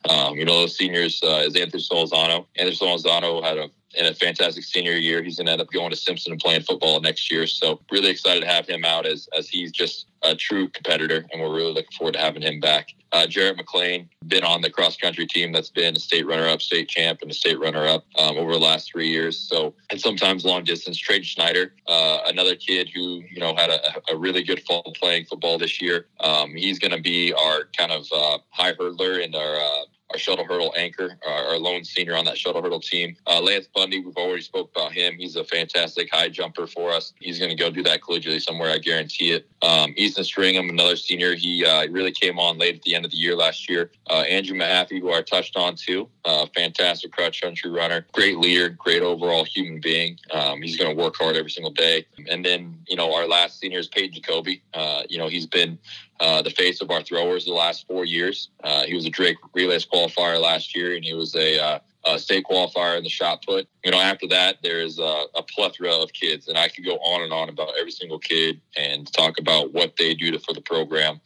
Those seniors is Anthony Solzano. Anthony Solzano had a fantastic senior year. He's going to end up going to Simpson and playing football next year. So really excited to have him out as he's just a true competitor, and we're really looking forward to having him back. Jarrett McLean, been on the cross-country team that's been a state runner-up, state champ, and a state runner-up over the last 3 years. So, and sometimes long distance. Trey Schneider, another kid who, had a really good fall playing football this year. He's going to be our kind of high hurdler and our shuttle hurdle anchor, our lone senior on that shuttle hurdle team. Lance Bundy, we've already spoke about him. He's a fantastic high jumper for us. He's going to go do that collegiately somewhere, I guarantee it. Easton Stringham, another senior. He really came on late at the end of the year last year. Andrew Mahaffey, who I touched on too. Fantastic cross country runner. Great leader, great overall human being. He's going to work hard every single day. And then, our last senior is Peyton Jacoby. He's been the face of our throwers the last 4 years. He was a Drake Relays qualifier last year, and he was a state qualifier in the shot put. After that, there's a plethora of kids, and I could go on and on about every single kid and talk about what they do for the program.